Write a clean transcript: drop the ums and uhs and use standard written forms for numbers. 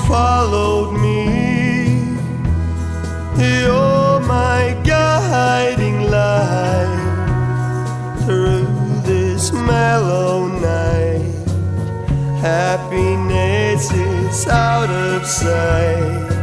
followed me. You're my guiding light through this mellow night. Happiness is out of sight.